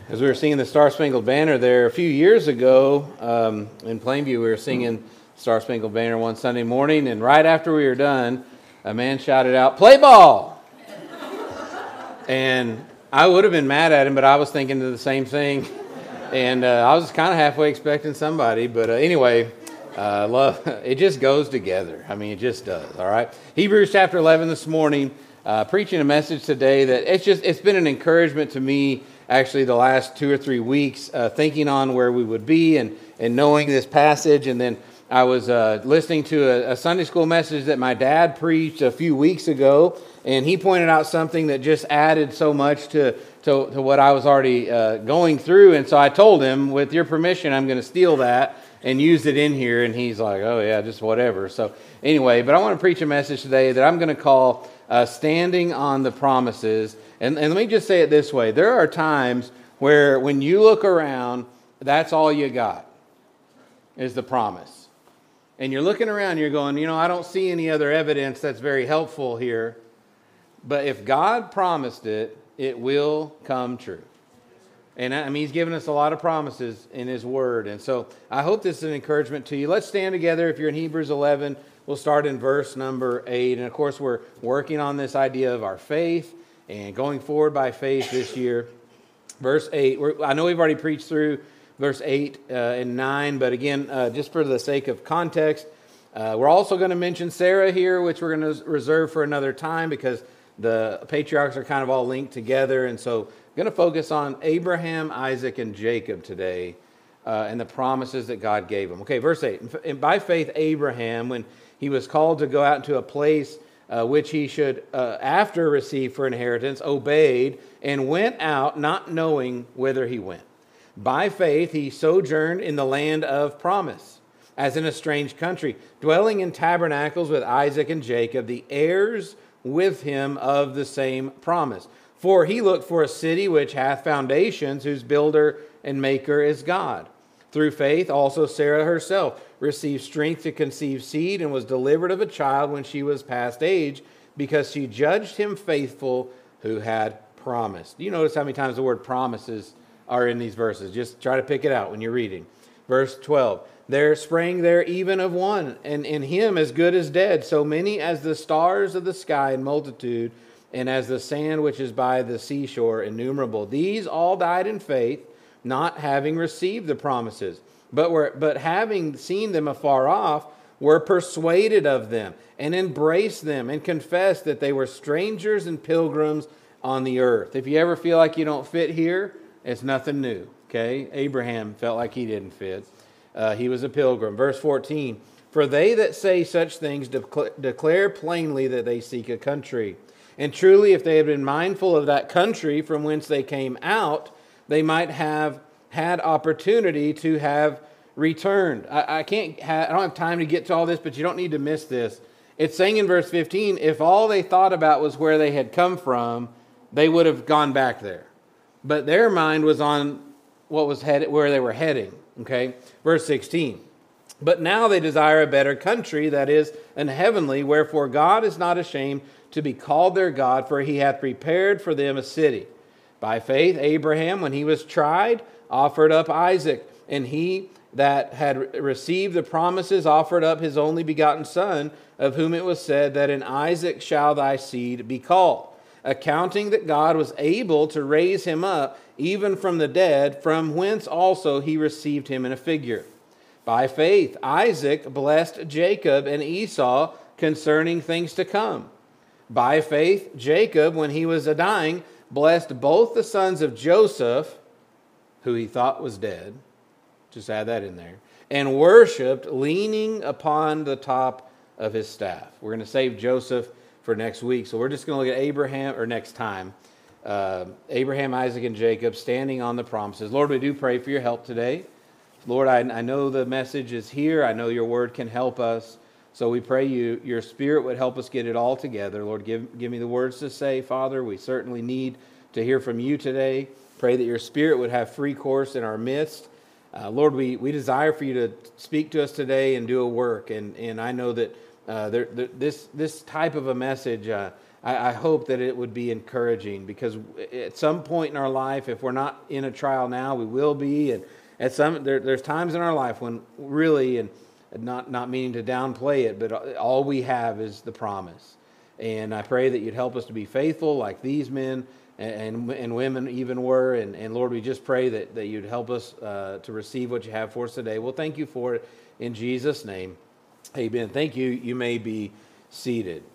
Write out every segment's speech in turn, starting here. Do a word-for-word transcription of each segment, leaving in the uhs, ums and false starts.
As we were singing the Star Spangled Banner there a few years ago um, in Plainview, we were singing Star Spangled Banner one Sunday morning, and right after we were done, a man shouted out, "Play ball!" And I would have been mad at him, but I was thinking of the same thing, and uh, I was kind of halfway expecting somebody, but uh, anyway, uh, love, it just goes together. I mean, it just does, all right? Hebrews chapter eleven this morning, uh, preaching a message today that it's just, it's been an encouragement to me actually the last two or three weeks, uh, thinking on where we would be and, and knowing this passage. And then I was uh, listening to a, a Sunday school message that my dad preached a few weeks ago, and he pointed out something that just added so much to, to, to what I was already uh, going through. And so I told him, with your permission, I'm going to steal that and use it in here. And he's like, oh yeah, just whatever. So anyway, but I want to preach a message today that I'm going to call uh, Standing on the Promises. And, and let me just say it this way. There are times where when you look around, that's all you got is the promise. And you're looking around, you're going, you know, I don't see any other evidence that's very helpful here. But if God promised it, it will come true. And I mean, He's given us a lot of promises in His Word. And so I hope this is an encouragement to you. Let's stand together. If you're in Hebrews eleven, we'll start in verse number eight. And of course, we're working on this idea of our faith and going forward by faith this year. Verse eight, we're, I know we've already preached through verse eight uh, and nine, but again, uh, just for the sake of context, uh, we're also going to mention Sarah here, which we're going to reserve for another time because the patriarchs are kind of all linked together. And so I'm going to focus on Abraham, Isaac, and Jacob today uh, and the promises that God gave them. Okay, verse eight. And by faith, Abraham, when he was called to go out into a place Uh, which he should, uh, after receive for inheritance, obeyed, and went out not knowing whither he went. By faith he sojourned in the land of promise, as in a strange country, dwelling in tabernacles with Isaac and Jacob, the heirs with him of the same promise. For he looked for a city which hath foundations, whose builder and maker is God. Through faith also Sarah herself received strength to conceive seed and was delivered of a child when she was past age, because she judged him faithful who had promised. Do you notice how many times the word promises are in these verses? Just try to pick it out when you're reading. Verse twelve, there sprang there even of one, and in him as good as dead, so many as the stars of the sky in multitude, and as the sand which is by the seashore innumerable. These all died in faith, not having received the promises, but were but having seen them afar off, were persuaded of them, and embraced them, and confessed that they were strangers and pilgrims on the earth. If you ever feel like you don't fit here, it's nothing new, okay? Abraham felt like he didn't fit. Uh, he was a pilgrim. Verse fourteen, for they that say such things declare, declare plainly that they seek a country. And truly, if they had been mindful of that country from whence they came out, they might have had opportunity to have returned. I, I can't. Ha- I don't have time to get to all this, but you don't need to miss this. It's saying in verse fifteen, if all they thought about was where they had come from, they would have gone back there. But their mind was on what was headed, where they were heading. Okay, verse sixteen. But now they desire a better country, that is, an heavenly. Wherefore God is not ashamed to be called their God, for He hath prepared for them a city. By faith, Abraham, when he was tried, offered up Isaac, and he that had received the promises offered up his only begotten son, of whom it was said that in Isaac shall thy seed be called, accounting that God was able to raise him up even from the dead, from whence also he received him in a figure. By faith, Isaac blessed Jacob and Esau concerning things to come. By faith, Jacob, when he was a dying, blessed both the sons of Joseph, who he thought was dead, just add that in there, and worshipped, leaning upon the top of his staff. We're going to save Joseph for next week, so we're just going to look at Abraham, or next time, uh, Abraham, Isaac, and Jacob standing on the promises. Lord, we do pray for your help today. Lord, I, I know the message is here. I know your word can help us. So we pray you, your Spirit would help us get it all together. Lord, give, give me the words to say, Father. We certainly need to hear from you today. Pray that your Spirit would have free course in our midst. Uh, Lord, we, we desire for you to speak to us today and do a work. And, and I know that uh, there, there, this, this type of a message, uh, I, I hope that it would be encouraging, because at some point in our life, if we're not in a trial now, we will be. And at some there, there's times in our life when really, and not not meaning to downplay it, but all we have is the promise. And I pray that you'd help us to be faithful like these men and, and, and women even were. And, and Lord, we just pray that, that you'd help us uh, to receive what you have for us today. Well, thank you for it in Jesus' name. Amen. Thank you. You may be seated.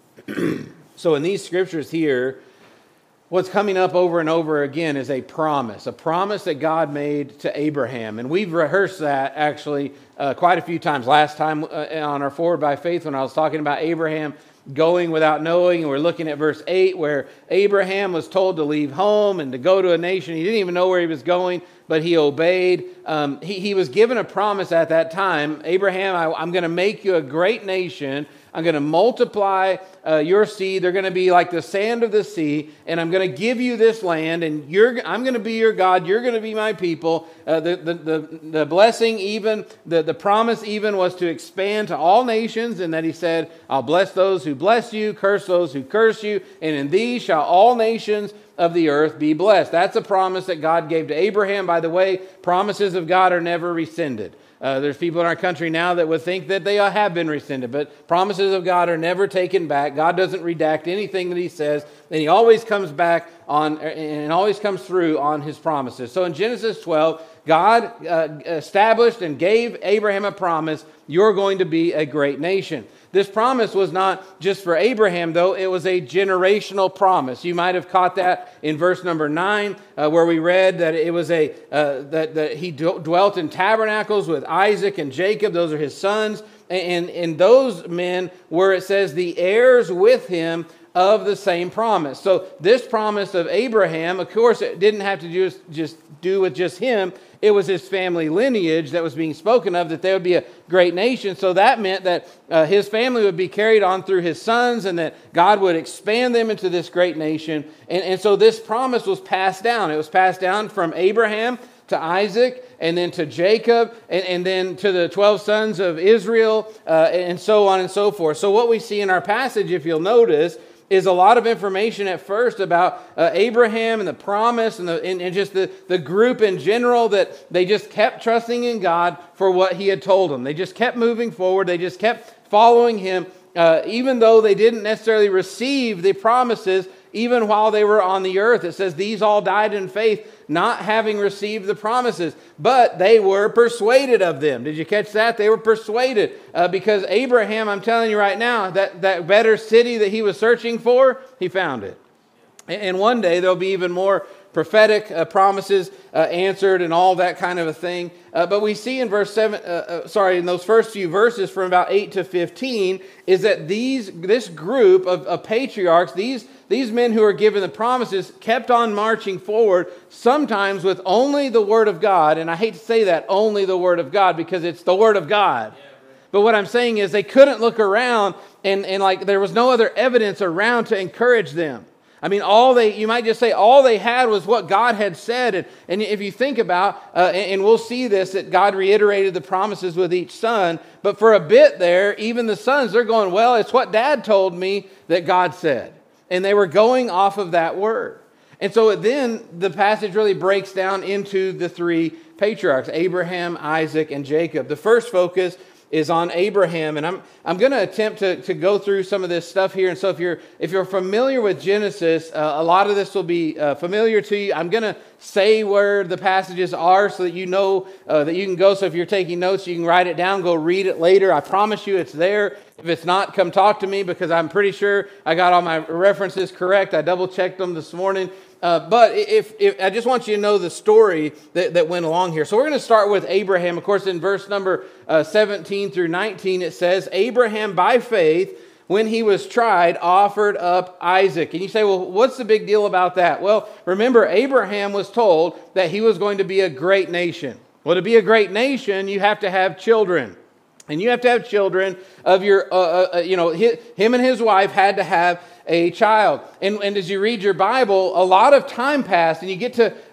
So in these scriptures here, what's coming up over and over again is a promise, a promise that God made to Abraham. And we've rehearsed that actually uh, quite a few times. Last time uh, on our Forward by Faith, when I was talking about Abraham going without knowing, and we're looking at verse eight, where Abraham was told to leave home and to go to a nation. He didn't even know where he was going, but he obeyed. Um, he, he was given a promise at that time. Abraham, I, I'm going to make you a great nation. I'm going to multiply uh, your seed. They're going to be like the sand of the sea, and I'm going to give you this land, and you're, I'm going to be your God. You're going to be my people. Uh, the, the, the, the blessing even, the, the promise even was to expand to all nations, and that he said, I'll bless those who bless you, curse those who curse you, and in these shall all nations of the earth be blessed. That's a promise that God gave to Abraham. By the way, promises of God are never rescinded. Uh, there's people in our country now that would think that they have been rescinded, but promises of God are never taken back. God doesn't redact anything that he says, and he always comes back on and always comes through on his promises. So in Genesis twelve, God uh, established and gave Abraham a promise: you're going to be a great nation. This promise was not just for Abraham, though. It was a generational promise. You might have caught that in verse number nine, uh, where we read that it was a uh, that, that he d- dwelt in tabernacles with Isaac and Jacob. Those are his sons. And, and those men were, it says, the heirs with him of the same promise. So this promise of Abraham, of course, it didn't have to just, just do with just him. It was his family lineage that was being spoken of, that they would be a great nation. So that meant that uh, his family would be carried on through his sons, and that God would expand them into this great nation. And, and so this promise was passed down. It was passed down from Abraham to Isaac, and then to Jacob, and, and then to the twelve sons of Israel, uh, and so on and so forth. So what we see in our passage, if you'll notice, is a lot of information at first about uh, Abraham and the promise, and, the, and, and just the, the group in general, that they just kept trusting in God for what he had told them. They just kept moving forward. They just kept following him, uh, even though they didn't necessarily receive the promises even while they were on the earth. It says these all died in faith, not having received the promises, but they were persuaded of them. Did you catch that? They were persuaded uh, because Abraham, I'm telling you right now, that, that better city that he was searching for, he found it. And one day there'll be even more prophetic uh, promises uh, answered and all that kind of a thing. Uh, but we see in verse seven, uh, uh, sorry, in those first few verses from about eight to fifteen, is that these this group of, of patriarchs, these these men who are given the promises, kept on marching forward, sometimes with only the Word of God. And I hate to say that, only the Word of God, because it's the Word of God. Yeah, right. But what I'm saying is they couldn't look around and, and like there was no other evidence around to encourage them. I mean, all they, you might just say, all they had was what God had said. And, and if you think about, uh, and, and we'll see this, that God reiterated the promises with each son. But for a bit there, even the sons, they're going, well, it's what Dad told me that God said. And they were going off of that word. And so then the passage really breaks down into the three patriarchs, Abraham, Isaac, and Jacob. The first focus is on Abraham, and I'm I'm going to attempt to to go through some of this stuff here. And so if you're if you're familiar with Genesis, uh, a lot of this will be uh, familiar to you. I'm going to say where the passages are so that you know uh, that you can go. So if you're taking notes, you can write it down, go read it later. I promise you it's there. If it's not, come talk to me, because I'm pretty sure I got all my references correct. I double checked them this morning. Uh, but if, if I just want you to know the story that, that went along here. So we're going to start with Abraham. Of course, in verse number uh, seventeen through nineteen, it says, Abraham by faith, when he was tried, offered up Isaac. And you say, well, what's the big deal about that? Well, remember, Abraham was told that he was going to be a great nation. Well, to be a great nation, you have to have children. And you have to have children of your, uh, uh, you know, his, him and his wife had to have a child. And, and as you read your Bible, a lot of time passed, and you get to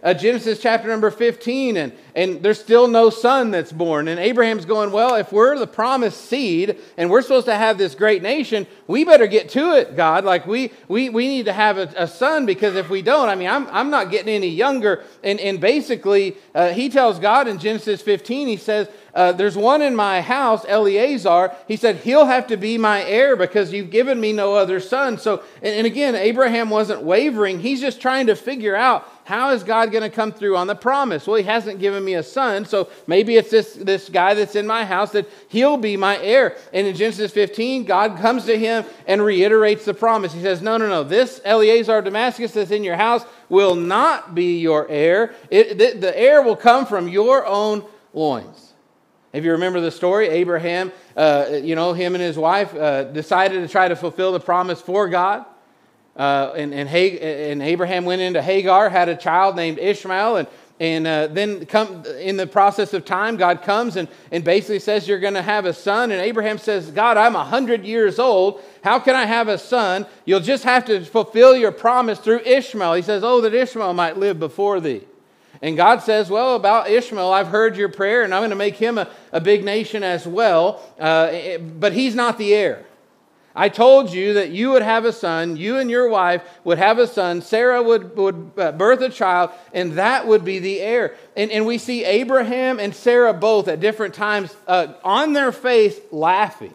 uh, Genesis chapter number fifteen, and, and there's still no son that's born. And Abraham's going, well, if we're the promised seed and we're supposed to have this great nation, we better get to it, God. Like we we, we need to have a, a son, because if we don't, I mean, I'm, I'm not getting any younger. And, and basically, uh, he tells God in Genesis fifteen, he says, Uh, there's one in my house, Eleazar. He said, he'll have to be my heir because you've given me no other son. So, and, and again, Abraham wasn't wavering. He's just trying to figure out, how is God going to come through on the promise? Well, he hasn't given me a son, so maybe it's this, this guy that's in my house that he'll be my heir. And in Genesis fifteen, God comes to him and reiterates the promise. He says, no, no, no, this Eleazar of Damascus that's in your house will not be your heir. It, the, the heir will come from your own loins. If you remember the story, Abraham, uh, you know, him and his wife uh, decided to try to fulfill the promise for God. Uh, and, and, Hag- and Abraham went into Hagar, had a child named Ishmael. And, and uh, then come in the process of time, God comes and, and basically says, you're going to have a son. And Abraham says, God, I'm one hundred years old. How can I have a son? You'll just have to fulfill your promise through Ishmael. He says, oh, that Ishmael might live before thee. And God says, well, about Ishmael, I've heard your prayer, and I'm going to make him a, a big nation as well. Uh, but he's not the heir. I told you that you would have a son, you and your wife would have a son, Sarah would, would birth a child, and that would be the heir. And, and we see Abraham and Sarah both at different times uh, on their face laughing.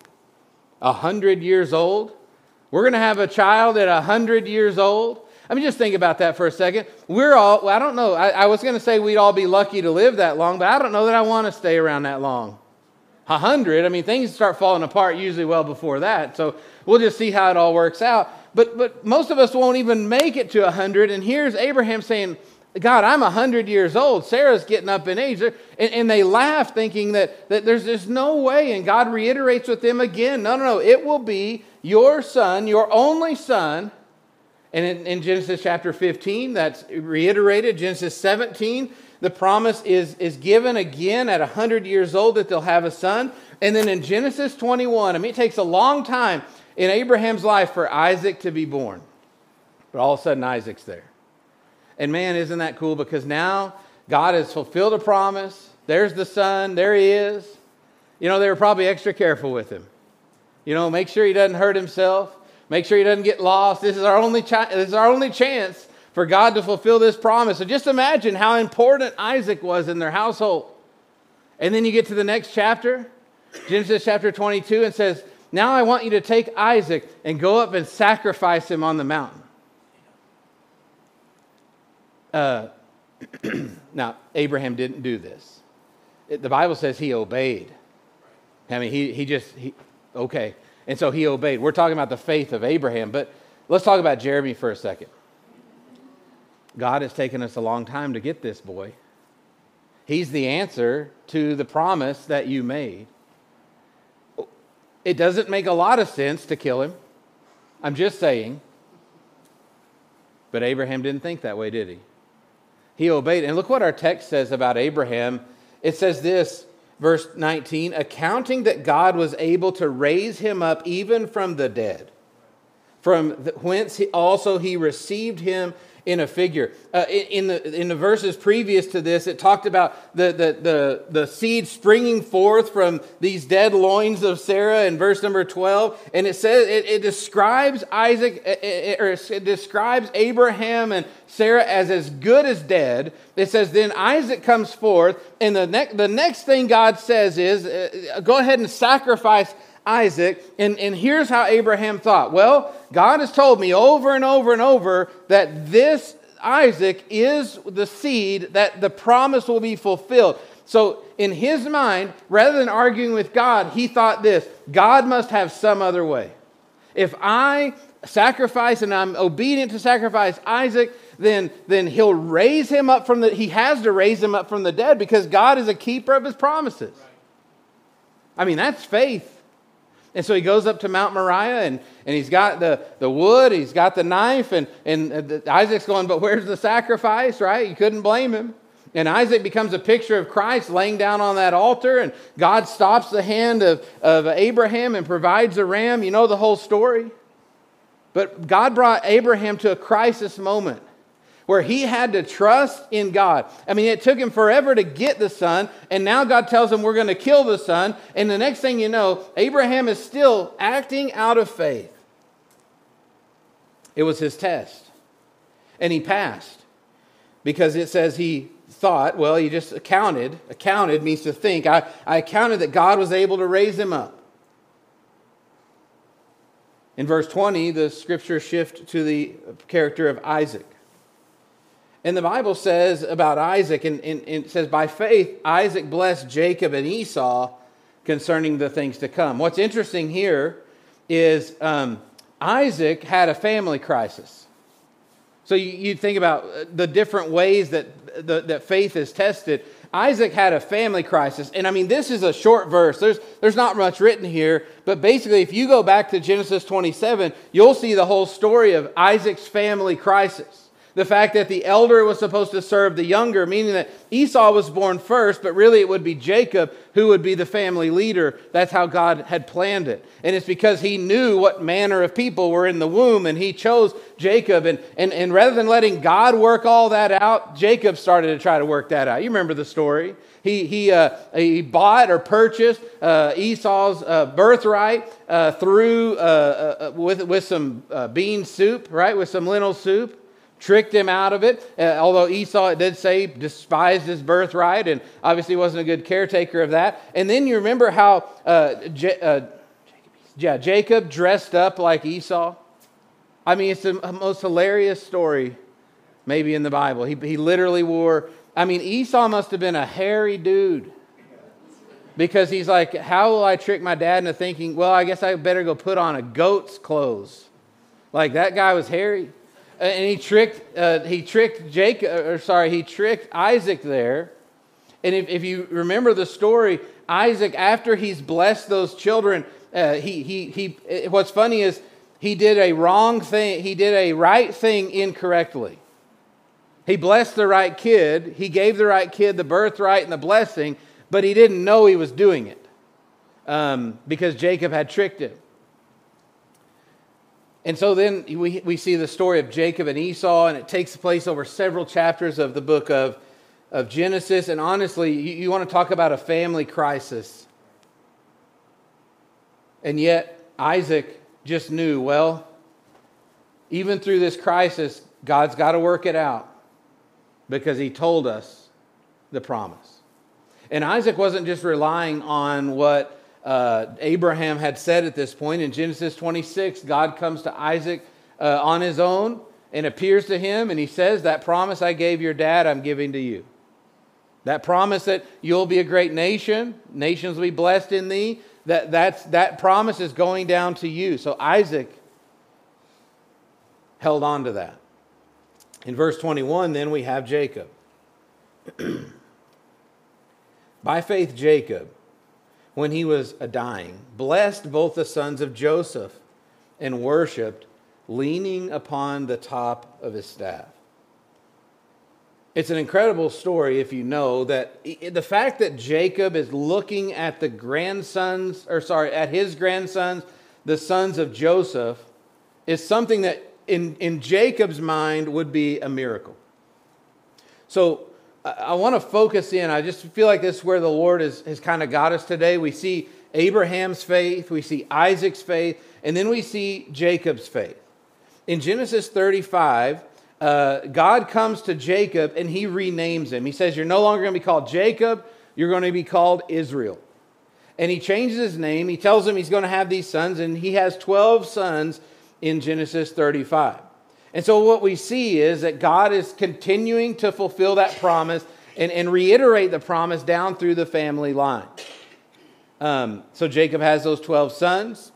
A hundred years old? We're going to have a child at a hundred years old? I mean, just think about that for a second. We're all, well, I don't know, I, I was going to say we'd all be lucky to live that long, but I don't know that I want to stay around that long. A hundred, I mean, things start falling apart usually well before that, so we'll just see how it all works out. But but most of us won't even make it to a hundred, and here's Abraham saying, God, I'm a hundred years old. Sarah's getting up in age. And, and they laugh thinking that, that there's just no way, and God reiterates with them again, no, no, no, it will be your son, your only son. And in, in Genesis chapter fifteen, that's reiterated. Genesis seventeen, the promise is, is given again at one hundred years old that they'll have a son. And then in Genesis twenty-one, I mean, it takes a long time in Abraham's life for Isaac to be born. But all of a sudden, Isaac's there. And man, isn't that cool? Because now God has fulfilled a promise. There's the son. There he is. You know, they were probably extra careful with him. You know, make sure he doesn't hurt himself. Make sure he doesn't get lost. This is our only chi- this is our only chance for God to fulfill this promise. So just imagine how important Isaac was in their household. And then you get to the next chapter, Genesis chapter twenty-two, and says, now I want you to take Isaac and go up and sacrifice him on the mountain. Uh, now, Abraham didn't do this. It, the Bible says he obeyed. I mean, he, he just, he, okay. And so he obeyed. We're talking about the faith of Abraham, but let's talk about Jeremy for a second. God has taken us a long time to get this boy. He's the answer to the promise that you made. It doesn't make a lot of sense to kill him. I'm just saying. But Abraham didn't think that way, did he? He obeyed. And look what our text says about Abraham. It says this, verse nineteen, accounting that God was able to raise him up even from the dead, from whence he also he received him in a figure. Uh, in, in the in the verses previous to this, it talked about the, the, the, the seed springing forth from these dead loins of Sarah in verse number twelve. And it says, it, it describes Isaac, it, or it describes Abraham and Sarah as as good as dead. It says, then Isaac comes forth, and the, ne- the next thing God says is, uh, go ahead and sacrifice Isaac. And, and here's how Abraham thought. Well, God has told me over and over and over that this Isaac is the seed, that the promise will be fulfilled. So in his mind, rather than arguing with God, he thought this, God must have some other way. If I sacrifice and I'm obedient to sacrifice Isaac, then, then he'll raise him up from the, he has to raise him up from the dead because God is a keeper of his promises. I mean, that's faith. And so he goes up to Mount Moriah, and, and he's got the, the wood, he's got the knife, and, and Isaac's going, but where's the sacrifice, right? You couldn't blame him. And Isaac becomes a picture of Christ laying down on that altar, and God stops the hand of, of Abraham and provides a ram. You know the whole story. But God brought Abraham to a crisis moment where he had to trust in God. I mean, it took him forever to get the son, and now God tells him we're going to kill the son, and the next thing you know, Abraham is still acting out of faith. It was his test, and he passed, because it says he thought, well, he just accounted. Accounted means to think. I, I accounted that God was able to raise him up. In verse twenty, the scriptures shift to the character of Isaac. And the Bible says about Isaac, and, and, and it says, by faith, Isaac blessed Jacob and Esau concerning the things to come. What's interesting here is um, Isaac had a family crisis. So you, you think about the different ways that, the, that faith is tested. Isaac had a family crisis. And I mean, this is a short verse. There's, there's not much written here. But basically, if you go back to Genesis twenty-seven, you'll see the whole story of Isaac's family crisis. The fact that the elder was supposed to serve the younger, meaning that Esau was born first, but really it would be Jacob who would be the family leader. That's how God had planned it. And it's because he knew what manner of people were in the womb, and he chose Jacob. And, and, and rather than letting God work all that out, Jacob started to try to work that out. You remember the story. He, he, uh, he bought or purchased uh, Esau's uh, birthright uh, through uh, uh, with, with some uh, bean soup, right, with some lentil soup. Tricked him out of it, uh, although Esau, it did say, despised his birthright and obviously wasn't a good caretaker of that. And then you remember how uh, J- uh, yeah, Jacob dressed up like Esau? I mean, it's the most hilarious story maybe in the Bible. He, he literally wore, I mean, Esau must have been a hairy dude, because he's like, how will I trick my dad into thinking, well, I guess I better go put on a goat's clothes. Like, that guy was hairy. And he tricked, uh, he tricked Jacob, or sorry, he tricked Isaac there. And if, if you remember the story, Isaac, after he's blessed those children, uh, he he he. What's funny is he did a wrong thing. He did a right thing incorrectly. He blessed the right kid. He gave the right kid the birthright and the blessing, but he didn't know he was doing it um, because Jacob had tricked him. And so then we, we see the story of Jacob and Esau, and it takes place over several chapters of the book of, of Genesis. And honestly, you, you want to talk about a family crisis. And yet, Isaac just knew, well, even through this crisis, God's got to work it out, because he told us the promise. And Isaac wasn't just relying on what Uh, Abraham had said at this point. In Genesis twenty-six, God comes to Isaac uh, on his own and appears to him, and he says, that promise I gave your dad, I'm giving to you. That promise that you'll be a great nation, nations will be blessed in thee, that, that's, that promise is going down to you. So Isaac held on to that. In verse twenty-one, then we have Jacob. By faith, Jacob, when he was a dying, blessed both the sons of Joseph and worshipped, leaning upon the top of his staff. It's an incredible story if you know that the fact that Jacob is looking at the grandsons, or sorry, at his grandsons, the sons of Joseph, is something that in, in Jacob's mind would be a miracle. So I want to focus in. I just feel like this is where the Lord has, has kind of got us today. We see Abraham's faith, we see Isaac's faith, and then we see Jacob's faith. In Genesis thirty-five, uh, God comes to Jacob and he renames him. He says, you're no longer going to be called Jacob, you're going to be called Israel. And he changes his name. He tells him he's going to have these sons, and he has twelve sons in Genesis thirty-five. And so what we see is that God is continuing to fulfill that promise and, and reiterate the promise down through the family line. Um, so Jacob has those twelve sons.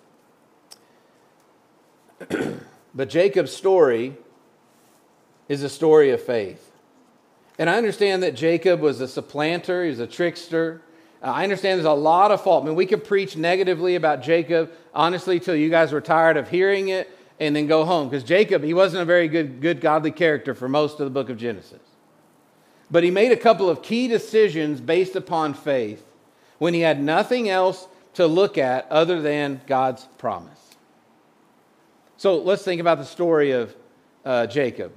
But Jacob's story is a story of faith. And I understand that Jacob was a supplanter, he was a trickster. Uh, I understand there's a lot of fault. I mean, we could preach negatively about Jacob, honestly, till you guys were tired of hearing it, and then go home. Because Jacob, he wasn't a very good, good godly character for most of the book of Genesis. But he made a couple of key decisions based upon faith when he had nothing else to look at other than God's promise. So let's think about the story of uh, Jacob.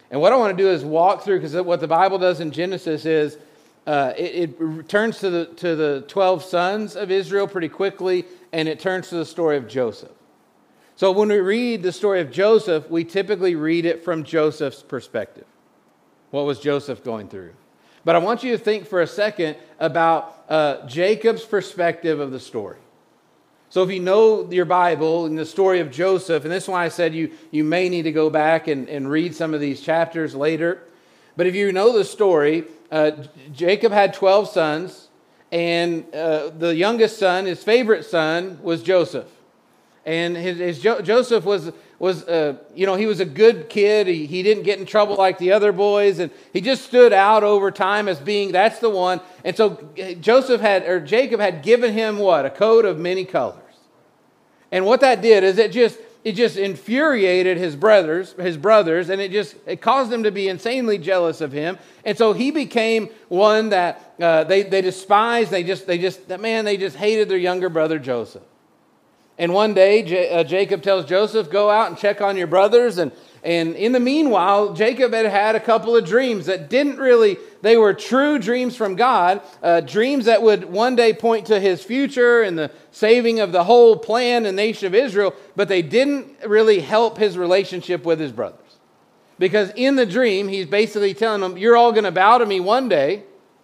And what I want to do is walk through, because what the Bible does in Genesis is uh, it, it returns to the, to the twelve sons of Israel pretty quickly, and it turns to the story of Joseph. So when we read the story of Joseph, we typically read it from Joseph's perspective. What was Joseph going through? But I want you to think for a second about uh, Jacob's perspective of the story. So if you know your Bible and the story of Joseph, and this is why I said you, you may need to go back and, and read some of these chapters later. But if you know the story, uh, Jacob had twelve sons, and uh, the youngest son, his favorite son, was Joseph. And his, his jo- Joseph was, was uh, you know, he was a good kid. He, he didn't get in trouble like the other boys. And he just stood out over time as being, that's the one. And so Joseph had, or Jacob had given him what? A coat of many colors. And what that did is it just, it just infuriated his brothers, his brothers, and it just, it caused them to be insanely jealous of him. And so he became one that uh, they, they despised. They just, they just, man, they just hated their younger brother Joseph. And one day, J- uh, Jacob tells Joseph, go out and check on your brothers. And, and in the meanwhile, Jacob had had a couple of dreams that didn't really, they were true dreams from God, uh, dreams that would one day point to his future and the saving of the whole plan and nation of Israel, but they didn't really help his relationship with his brothers. Because in the dream, he's basically telling them, you're all going to bow to me one day.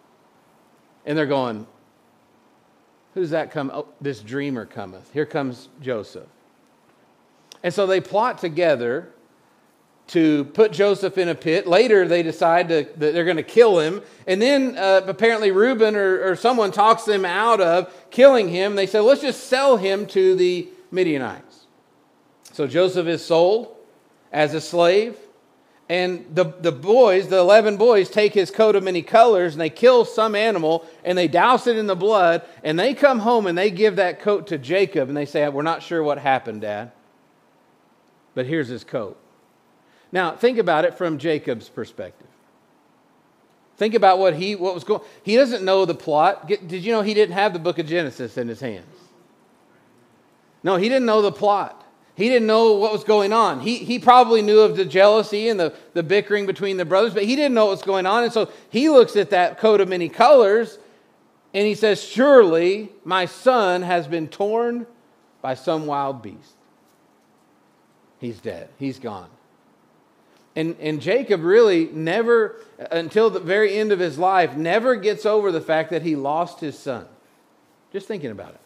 And they're going, who's that come? Oh, this dreamer cometh. Here comes Joseph. And so they plot together to put Joseph in a pit. Later, they decide to, that they're going to kill him. And then uh, apparently Reuben or, or someone talks them out of killing him. They say, let's just sell him to the Midianites. So Joseph is sold as a slave. And the, the boys, the eleven boys, take his coat of many colors and they kill some animal and they douse it in the blood. And they come home and they give that coat to Jacob. And they say, we're not sure what happened, Dad. But here's his coat. Now, think about it from Jacob's perspective. Think about what he what was going. He doesn't know the plot. Did you know he didn't have the book of Genesis in his hands? No, he didn't know the plot. He didn't know what was going on. He, he probably knew of the jealousy and the, the bickering between the brothers, but he didn't know what was going on. And so he looks at that coat of many colors and he says, surely my son has been torn by some wild beast. He's dead. He's gone. And, and Jacob really never, until the very end of his life, never gets over the fact that he lost his son. Just thinking about it.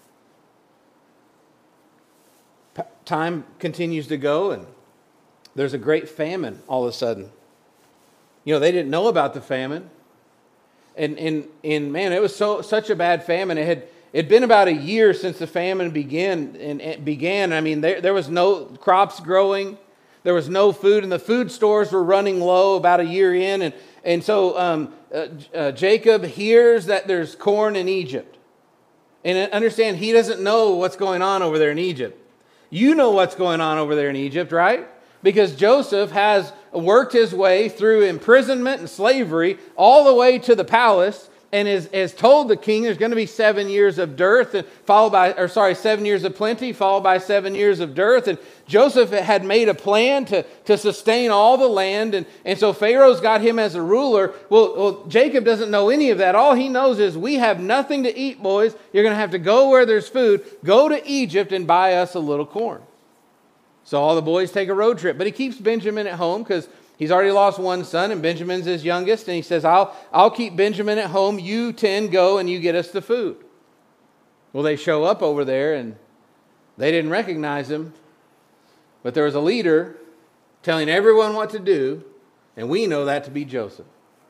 Time continues to go, and there's a great famine all of a sudden. You know, they didn't know about the famine. And, and, and man, it was so such a bad famine. It had it'd been about a year since the famine began. And it began. I mean, there, there was no crops growing. There was no food, and the food stores were running low about a year in. And, and so um, uh, uh, Jacob hears that there's corn in Egypt. And understand, he doesn't know what's going on over there in Egypt. You know what's going on over there in Egypt, right? Because Joseph has worked his way through imprisonment and slavery all the way to the palace and is, has told the king there's going to be seven years of dearth and followed by, or sorry, seven years of plenty followed by seven years of dearth. And Joseph had made a plan to, to sustain all the land. And, and so Pharaoh's got him as a ruler. Well, well, Jacob doesn't know any of that. All he knows is we have nothing to eat, boys. You're going to have to go where there's food. Go to Egypt and buy us a little corn. So all the boys take a road trip. But he keeps Benjamin at home because he's already lost one son, and Benjamin's his youngest. And he says, I'll, I'll keep Benjamin at home. You ten go and you get us the food. Well, they show up over there, and they didn't recognize him. But there was a leader telling everyone what to do, and we know that to be Joseph.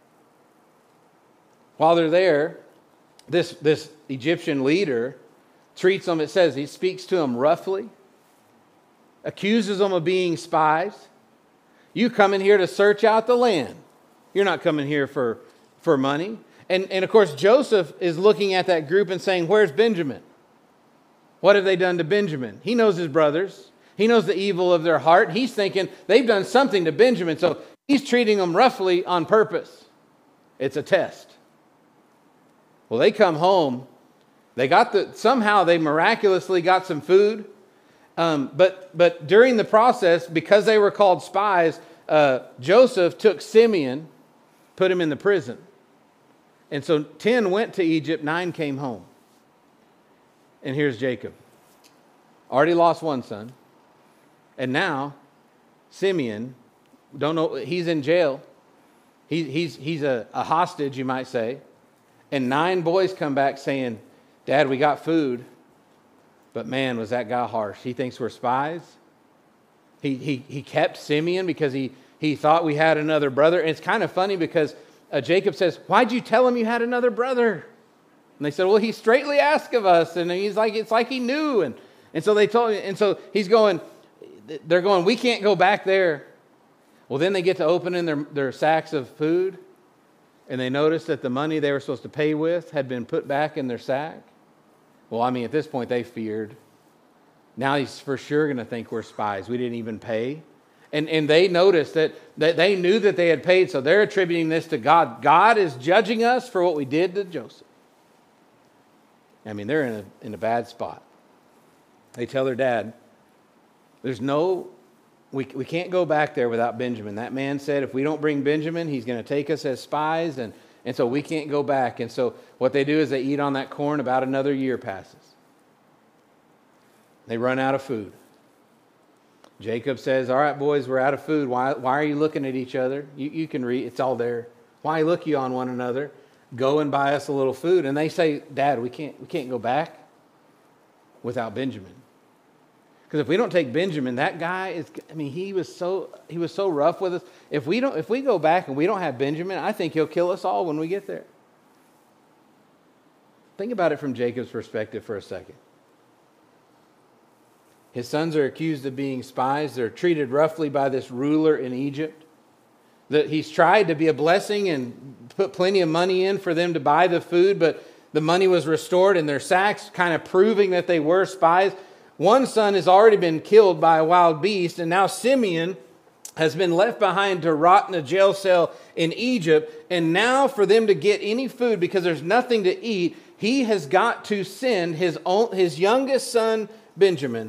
While they're there, this, this Egyptian leader treats them, it says, he speaks to them roughly, accuses them of being spies. You come in here to search out the land. You're not coming here for, for money. And, and of course, Joseph is looking at that group and saying, where's Benjamin? What have they done to Benjamin? He knows his brothers. He knows the evil of their heart. He's thinking they've done something to Benjamin. So he's treating them roughly on purpose. It's a test. Well, they come home. They got the, somehow they miraculously got some food. Um, but but during the process, because they were called spies, uh, Joseph took Simeon, put him in the prison. And so ten went to Egypt, nine came home. And here's Jacob. Already lost one son. And now, Simeon, don't know, he's in jail. He, he's he's a, a hostage, you might say. And nine boys come back saying, Dad, we got food. But man, was that guy harsh. He thinks we're spies. He he he kept Simeon because he, he thought we had another brother. And it's kind of funny because uh, Jacob says, why'd you tell him you had another brother? And they said, well, he straightly asked of us. And he's like, it's like he knew. And, and so they told him, and so he's going, they're going, we can't go back there. Well, then they get to opening their, their sacks of food. And they notice that the money they were supposed to pay with had been put back in their sack. Well, I mean, at this point, they feared. Now he's for sure going to think we're spies. We didn't even pay. And, and they noticed that, that they knew that they had paid, so they're attributing this to God. God is judging us for what we did to Joseph. I mean, they're in a, in a bad spot. They tell their dad, there's no, we, we can't go back there without Benjamin. That man said if we don't bring Benjamin, he's going to take us as spies, and, and so we can't go back. And so what they do is they eat on that corn. About another year passes. They run out of food. Jacob says, all right, boys, we're out of food. Why, why are you looking at each other? You, you can read. It's all there. Why look you on one another? Go and buy us a little food. And they say, Dad, we can't, we can't go back without Benjamin. Because if we don't take Benjamin, that guy is, I mean, he was so he was so rough with us. If we don't, if we go back and we don't have Benjamin, I think he'll kill us all when we get there. Think about it from Jacob's perspective for a second. His sons are accused of being spies. They're treated roughly by this ruler in Egypt. That he's tried to be a blessing and put plenty of money in for them to buy the food, but the money was restored in their sacks, kind of proving that they were spies. One son has already been killed by a wild beast, and now Simeon has been left behind to rot in a jail cell in Egypt. And now for them to get any food, because there's nothing to eat, he has got to send his own, his youngest son, Benjamin.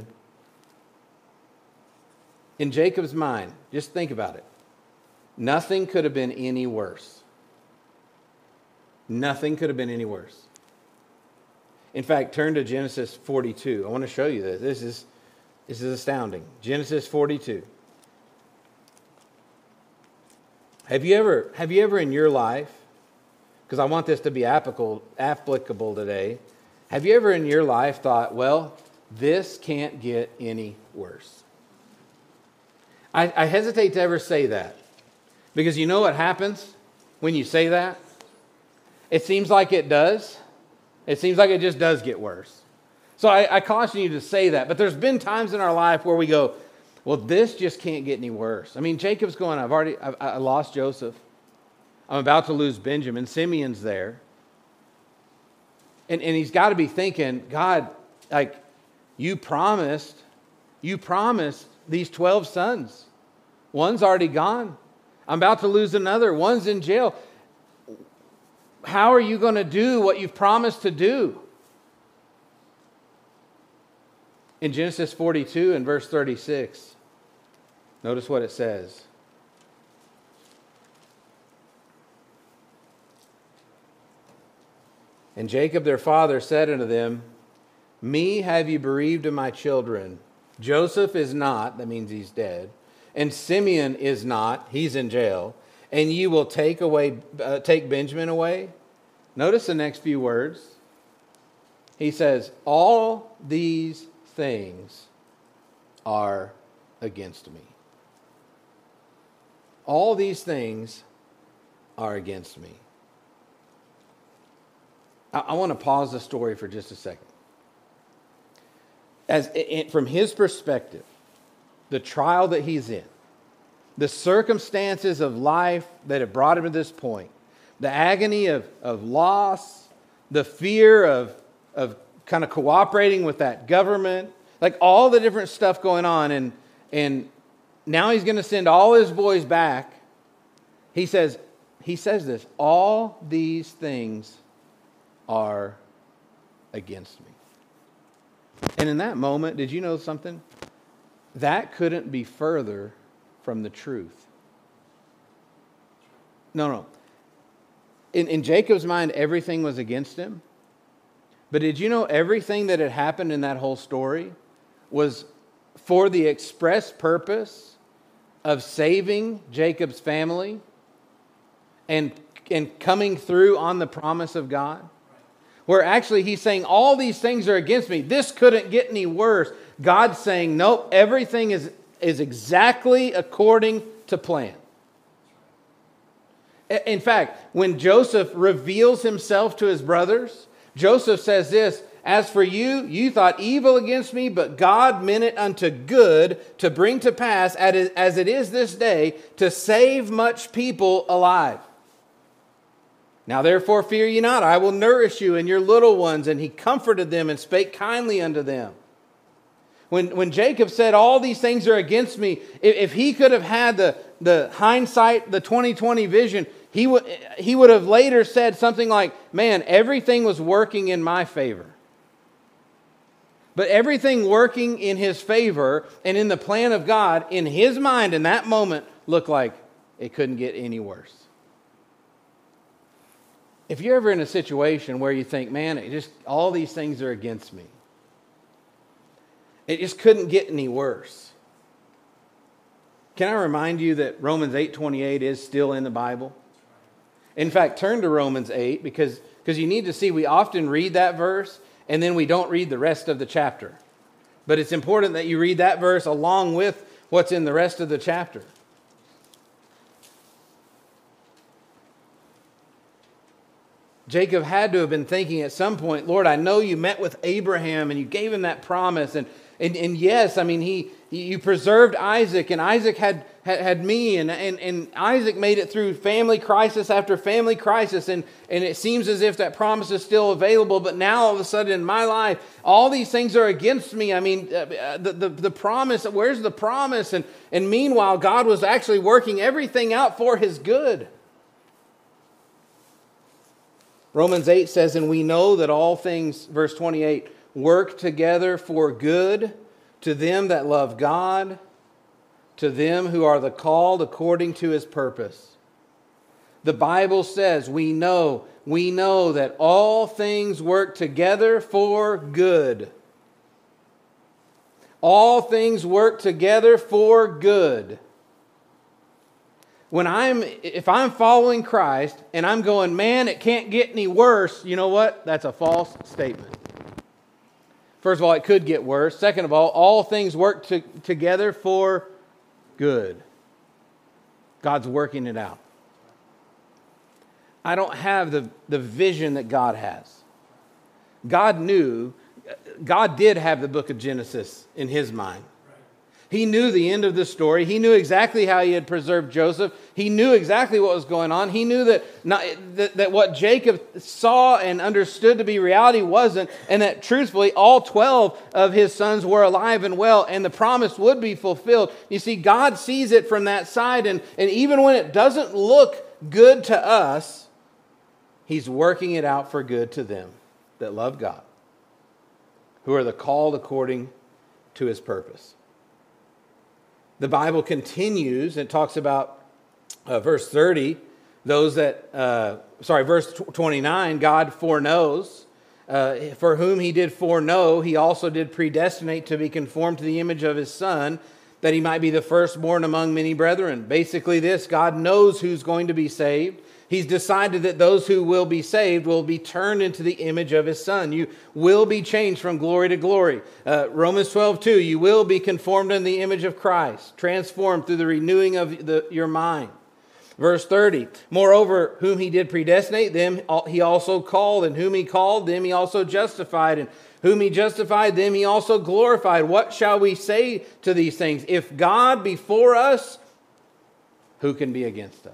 In Jacob's mind, just think about it. Nothing could have been any worse. Nothing could have been any worse. In fact, turn to Genesis forty-two. I want to show you this. This is, this is astounding. Genesis forty-two. Have you ever, have you ever in your life, because I want this to be applicable, applicable today, have you ever in your life thought, well, this can't get any worse? I, I hesitate to ever say that. Because you know what happens when you say that? It seems like it does. It seems like it just does get worse. So I, I caution you to say that. But there's been times in our life where we go, well, this just can't get any worse. I mean, Jacob's going, I've already, I've, I lost Joseph. I'm about to lose Benjamin. Simeon's there. And, and he's got to be thinking, God, like, you promised, you promised these twelve sons. One's already gone. I'm about to lose another. One's in jail. How are you going to do what you've promised to do? In Genesis forty-two and verse thirty-six, notice what it says. And Jacob their father said unto them, Me have you bereaved of my children. Joseph is not, that means he's dead. And Simeon is not, he's in jail. And you will take away, uh, take Benjamin away. Notice the next few words. He says, all these things are against me. All these things are against me. I, I want to pause the story for just a second. As it, from his perspective, the trial that he's in, the circumstances of life that have brought him to this point, the agony of, of loss, the fear of, of kind of cooperating with that government, like all the different stuff going on, and, and now he's going to send all his boys back. He says, he says this, all these things are against me. And in that moment, did you know something? That couldn't be further from the truth. No, no. In, in Jacob's mind, everything was against him. But did you know everything that had happened in that whole story was for the express purpose of saving Jacob's family and, and coming through on the promise of God? Where actually he's saying, all these things are against me. This couldn't get any worse. God's saying, nope, everything is, is exactly according to plan. In fact, when Joseph reveals himself to his brothers, Joseph says this, as for you, you thought evil against me, but God meant it unto good to bring to pass, as it is this day, to save much people alive. Now therefore fear ye not, I will nourish you and your little ones. And he comforted them and spake kindly unto them. When, when Jacob said, all these things are against me, if, if he could have had the, the hindsight, the twenty twenty vision, he would, he would have later said something like, man, everything was working in my favor. But everything working in his favor and in the plan of God, in his mind in that moment, looked like it couldn't get any worse. If you're ever in a situation where you think, man, it just all these things are against me, it just couldn't get any worse. Can I remind you that Romans eight twenty-eight is still in the Bible? In fact, turn to Romans eight because, because you need to see we often read that verse and then we don't read the rest of the chapter. But it's important that you read that verse along with what's in the rest of the chapter. Jacob had to have been thinking at some point, Lord, I know you met with Abraham and you gave him that promise. And, and, and yes, I mean, he you preserved Isaac, and Isaac had, had, had me, and, and, and Isaac made it through family crisis after family crisis. And, and it seems as if that promise is still available. But now all of a sudden in my life, all these things are against me. I mean, uh, the, the, the promise, where's the promise? And, and meanwhile, God was actually working everything out for his good. Romans eight says, and we know that all things, verse twenty-eight, work together for good to them that love God, to them who are the called according to his purpose. The Bible says we know, we know that all things work together for good. All things work together for good. When I'm, if I'm following Christ and I'm going, man, it can't get any worse, you know what? That's a false statement. First of all, it could get worse. Second of all, all things work to, together for good. God's working it out. I don't have the, the vision that God has. God knew, God did have the book of Genesis in his mind. He knew the end of the story. He knew exactly how he had preserved Joseph. He knew exactly what was going on. He knew that, not, that, that what Jacob saw and understood to be reality wasn't, and that truthfully all twelve of his sons were alive and well, and the promise would be fulfilled. You see, God sees it from that side, and, and even when it doesn't look good to us, he's working it out for good to them that love God, who are the called according to his purpose. The Bible continues and talks about uh, verse thirty, those that, uh, sorry, verse twenty-nine, God foreknows, uh, for whom he did foreknow, he also did predestinate to be conformed to the image of his Son, that he might be the firstborn among many brethren. Basically this, God knows who's going to be saved. He's decided that those who will be saved will be turned into the image of his Son. You will be changed from glory to glory. Uh, Romans twelve two, you will be conformed in the image of Christ, transformed through the renewing of the, your mind. Verse thirty, moreover, whom he did predestinate, them he also called, and whom he called, them he also justified, and whom he justified, them he also glorified. What shall we say to these things? If God be for us, who can be against us?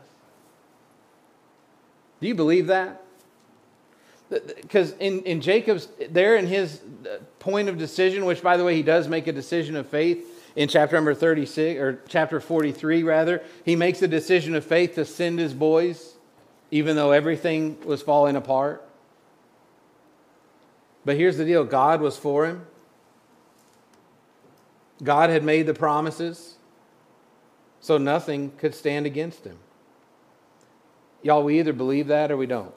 Do you believe that? Because in, in Jacob's, there in his point of decision, which by the way, he does make a decision of faith in chapter number thirty-six, or chapter forty-three rather, he makes a decision of faith to send his boys, even though everything was falling apart. But here's the deal, God was for him. God had made the promises, so nothing could stand against him. Y'all, we either believe that or we don't.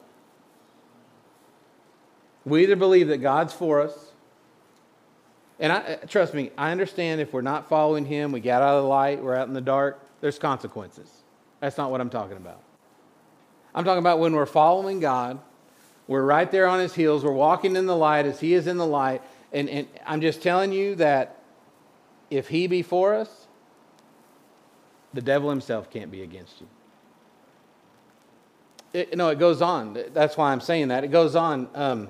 We either believe that God's for us. And I, trust me, I understand if we're not following Him, we get out of the light, we're out in the dark, there's consequences. That's not what I'm talking about. I'm talking about when we're following God, we're right there on His heels, we're walking in the light as He is in the light, and, and I'm just telling you that if He be for us, the devil himself can't be against you. It, no, it goes on. That's why I'm saying that. It goes on. Um,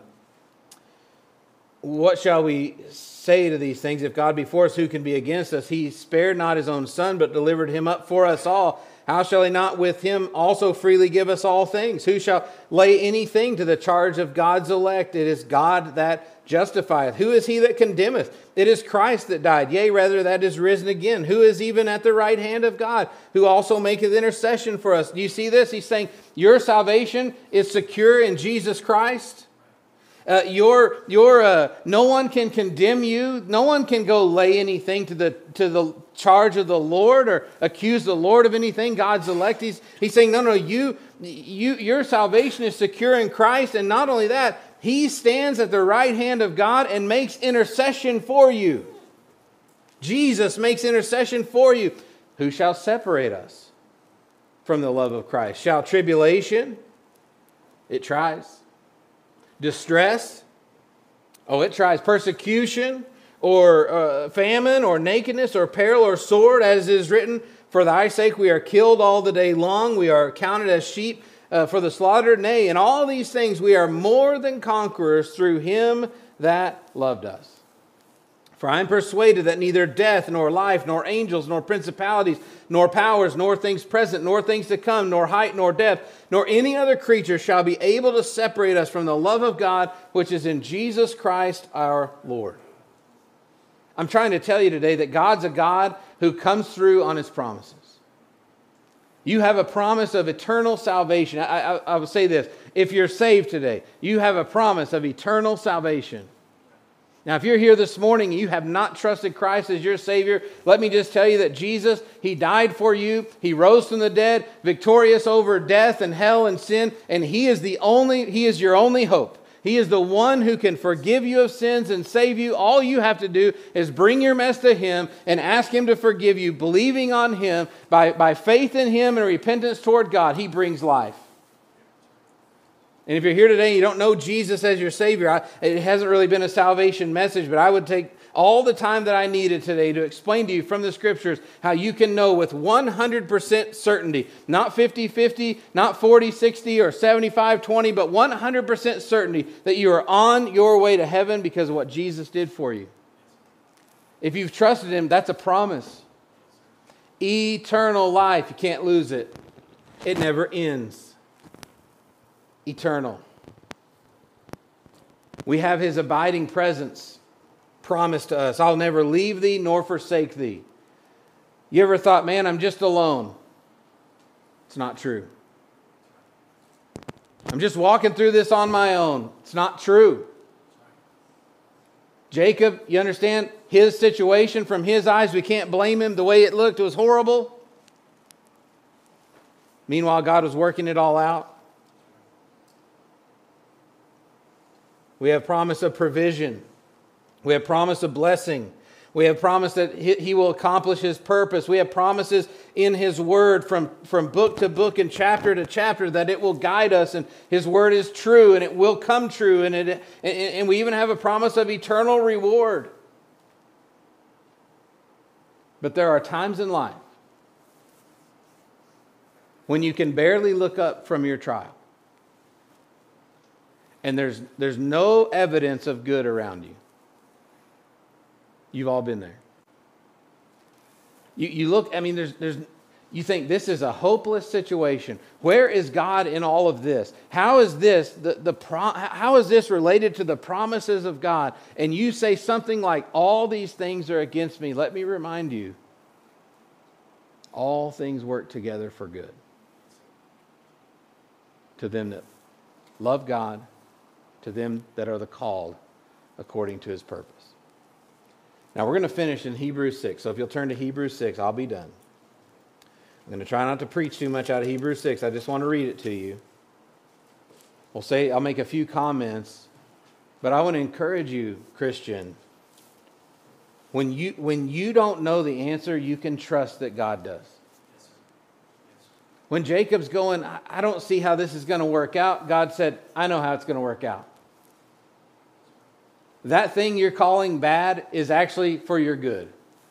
what shall we say to these things? If God be for us, who can be against us? He spared not His own Son, but delivered Him up for us all. How shall He not with Him also freely give us all things? Who shall lay anything to the charge of God's elect? It is God that justifieth. Who is He that condemneth? It is Christ that died, yea, rather that is risen again. Who is even at the right hand of God, who also maketh intercession for us? Do you see this? He's saying your salvation is secure in Jesus Christ. Uh, your, your, uh, no one can condemn you. No one can go lay anything to the to the charge of the Lord or accuse the Lord of anything. God's elect. He's, he's saying, no, no, you, you, your salvation is secure in Christ. And not only that, He stands at the right hand of God and makes intercession for you. Jesus makes intercession for you. Who shall separate us from the love of Christ? Shall tribulation? It tries. Distress? Oh, it tries. Persecution? Or uh, famine? Or nakedness? Or peril? Or sword? As is written, for thy sake we are killed all the day long. We are counted as sheep uh, for the slaughter. Nay, in all these things we are more than conquerors through Him that loved us. For I am persuaded that neither death, nor life, nor angels, nor principalities, nor powers, nor things present, nor things to come, nor height, nor depth, nor any other creature shall be able to separate us from the love of God, which is in Jesus Christ our Lord. I'm trying to tell you today that God's a God who comes through on His promises. You have a promise of eternal salvation. I, I, I will say this. If you're saved today, you have a promise of eternal salvation. Now, if you're here this morning and you have not trusted Christ as your Savior, let me just tell you that Jesus, He died for you. He rose from the dead, victorious over death and hell and sin. And He is the only, He is your only hope. He is the one who can forgive you of sins and save you. All you have to do is bring your mess to Him and ask Him to forgive you, believing on Him. By, by faith in Him and repentance toward God, He brings life. And if you're here today and you don't know Jesus as your Savior, I, it hasn't really been a salvation message, but I would take all the time that I needed today to explain to you from the Scriptures how you can know with one hundred percent certainty, not fifty fifty, not forty sixty or seventy-five twenty, but one hundred percent certainty that you are on your way to heaven because of what Jesus did for you. If you've trusted Him, that's a promise. Eternal life, you can't lose it. It never ends. Eternal. We have His abiding presence promised to us. I'll never leave thee nor forsake thee. You ever thought, man, I'm just alone? It's not true. I'm just walking through this on my own. It's not true. Jacob, you understand? His situation from his eyes, we can't blame him. The way it looked, it was horrible. Meanwhile, God was working it all out. We have promise of provision. We have promise of blessing. We have promise that He will accomplish His purpose. We have promises in His Word from, from book to book and chapter to chapter that it will guide us, and His Word is true and it will come true. And, it, and, and we even have a promise of eternal reward. But there are times in life when you can barely look up from your trial. And there's there's no evidence of good around you. You've all been there. You you look, I mean, there's there's you think this is a hopeless situation. Where is God in all of this? How is this the, the pro, how is this related to the promises of God? And you say something like, all these things are against me. Let me remind you, all things work together for good. To them that love God, to them that are the called according to His purpose. Now we're going to finish in Hebrews six. So if you'll turn to Hebrews six, I'll be done. I'm going to try not to preach too much out of Hebrews six. I just want to read it to you. We'll say, I'll make a few comments, but I want to encourage you, Christian. When you, when you don't know the answer, you can trust that God does. When Jacob's going, I don't see how this is going to work out, God said, I know how it's going to work out. That thing you're calling bad is actually for your good.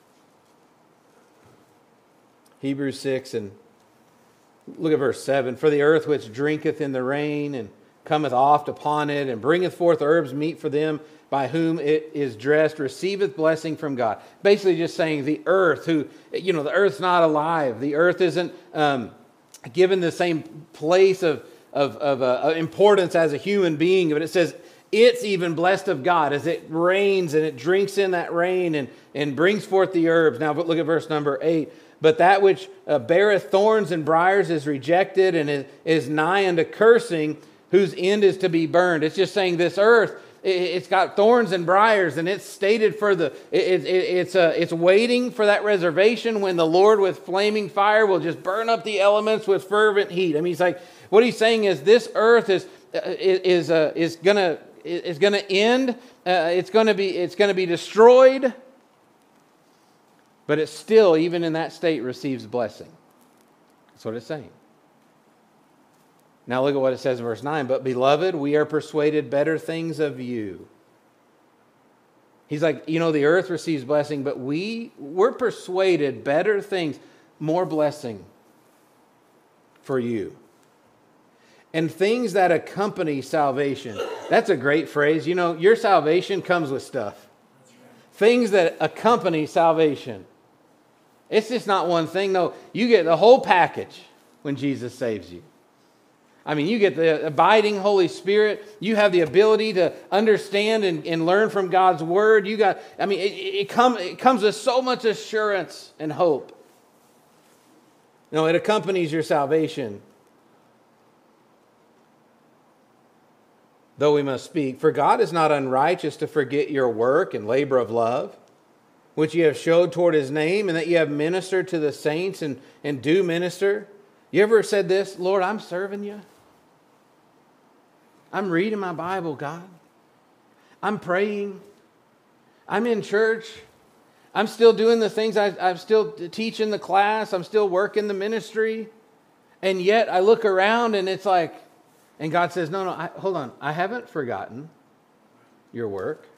Hebrews six, and look at verse seven. For the earth which drinketh in the rain, and cometh oft upon it, and bringeth forth herbs meet for them by whom it is dressed, receiveth blessing from God. Basically just saying the earth, who, you know, the earth's not alive. The earth isn't um, given the same place of, of, of uh, importance as a human being, but it says it's even blessed of God as it rains and it drinks in that rain and, and brings forth the herbs. Now look at verse number eight. But that which uh, beareth thorns and briars is rejected and is, is nigh unto cursing, whose end is to be burned. It's just saying this earth, it, it's got thorns and briars, and it's stated for the, it, it, it's, uh, it's waiting for that reservation when the Lord with flaming fire will just burn up the elements with fervent heat. I mean, he's like, what he's saying is this earth is, uh, is, uh, is going to, is going to end. Uh, it's going to be, it's going to be destroyed. But it still, even in that state, receives blessing. That's what it's saying. Now look at what it says in verse nine. But beloved, we are persuaded better things of you. He's like, you know, the earth receives blessing, but we, we're persuaded better things, more blessing for you. And things that accompany salvation. That's a great phrase. You know, your salvation comes with stuff. Things that accompany salvation. It's just not one thing. No, you get the whole package when Jesus saves you. I mean, you get the abiding Holy Spirit. You have the ability to understand and, and learn from God's Word. You got, I mean, it, it, come, it comes with so much assurance and hope. No, it accompanies your salvation. Though we must speak, for God is not unrighteous to forget your work and labor of love, which you have showed toward His name, and that you have ministered to the saints and, and do minister. You ever said this, Lord, I'm serving you. I'm reading my Bible, God. I'm praying. I'm in church. I'm still doing the things, I, I'm still teaching the class. I'm still working the ministry. And yet I look around and it's like, and God says, no, no, I, hold on. I haven't forgotten your work.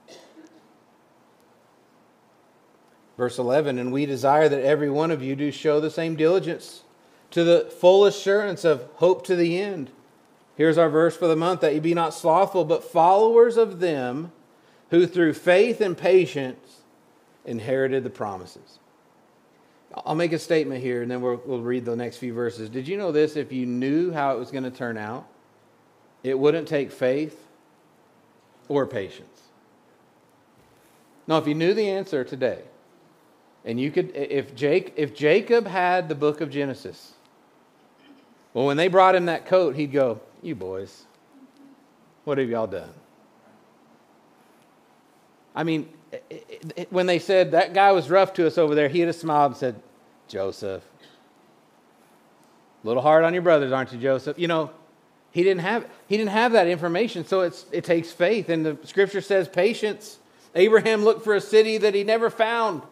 Verse eleven, and we desire that every one of you do show the same diligence to the full assurance of hope to the end. Here's our verse for the month, that you be not slothful, but followers of them who through faith and patience inherited the promises. I'll make a statement here, and then we'll, we'll read the next few verses. Did you know this? If you knew how it was going to turn out, it wouldn't take faith or patience. Now, if you knew the answer today, and you could, if Jake, if Jacob had the book of Genesis, well, when they brought him that coat, he'd go, you boys, what have y'all done? I mean, it, it, when they said that guy was rough to us over there, he'd have smiled and said, Joseph, a little hard on your brothers, aren't you, Joseph? You know, he didn't have he didn't have that information, so it's it takes faith, and the Scripture says patience. Abraham looked for a city that he never found.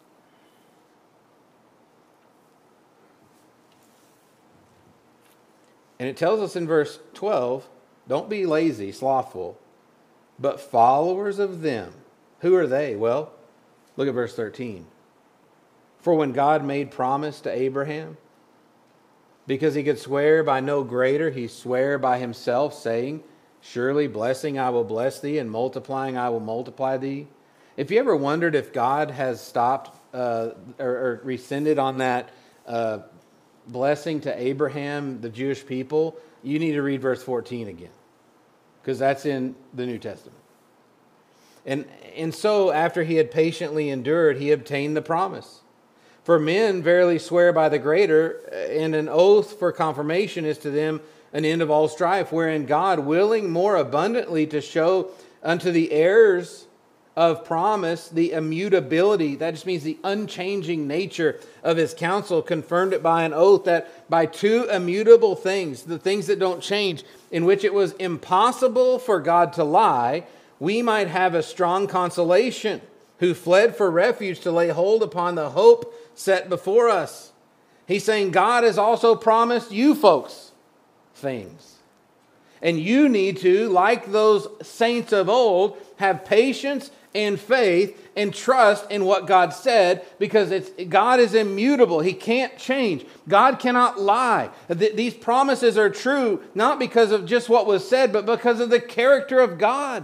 And it tells us in verse twelve, don't be lazy, slothful, but followers of them. Who are they? Well, look at verse thirteen. For when God made promise to Abraham, because he could swear by no greater, he sware by himself, saying, surely blessing I will bless thee, and multiplying I will multiply thee. If you ever wondered if God has stopped uh, or, or rescinded on that uh, blessing to Abraham, the Jewish people, you need to read verse fourteen again, because that's in the New Testament. And, and so after he had patiently endured, he obtained the promise. For men verily swear by the greater, and an oath for confirmation is to them an end of all strife, wherein God, willing more abundantly to show unto the heirs of promise, the immutability, that just means the unchanging nature of his counsel, confirmed it by an oath that by two immutable things, the things that don't change, in which it was impossible for God to lie, we might have a strong consolation, who fled for refuge to lay hold upon the hope set before us. He's saying God has also promised you folks things. And you need to, like those saints of old, have patience and faith and trust in what God said, because it's God is immutable. He can't change. God cannot lie. Th- these promises are true not because of just what was said, but because of the character of God.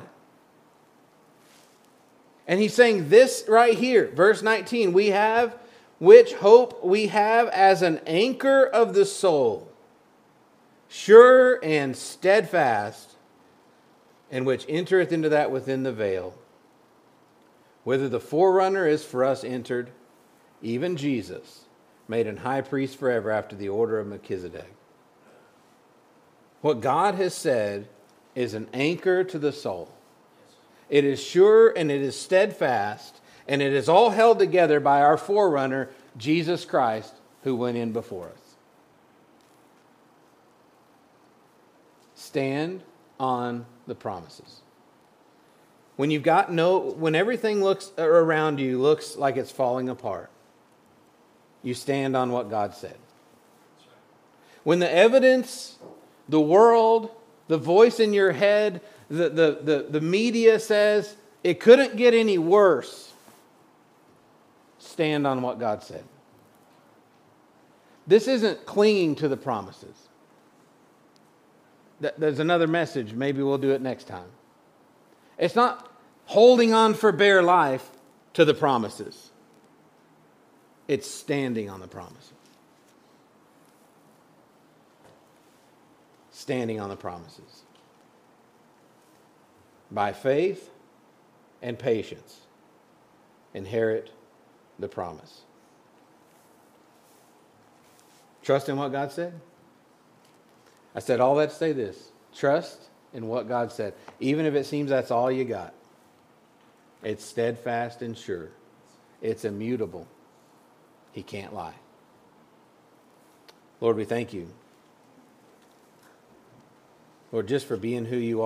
And he's saying this right here, verse nineteen, we have which hope we have as an anchor of the soul, sure and steadfast, and which entereth into that within the veil, whither the forerunner is for us entered, even Jesus, made an high priest forever after the order of Melchizedek. What God has said is an anchor to the soul. It is sure and it is steadfast, and it is all held together by our forerunner, Jesus Christ, who went in before us. Stand on the promises. When you've got no, when everything looks around you looks like it's falling apart, you stand on what God said. When the evidence, the world, the voice in your head, the, the, the, the media says it couldn't get any worse, stand on what God said. This isn't clinging to the promises. There's another message. Maybe we'll do it next time. It's not holding on for bare life to the promises. It's standing on the promises. Standing on the promises. By faith and patience, inherit the promise. Trust in what God said. I said all that to say this. Trust in what God said. Even if it seems that's all you got. It's steadfast and sure. It's immutable. He can't lie. Lord, we thank you. Lord, just for being who you are.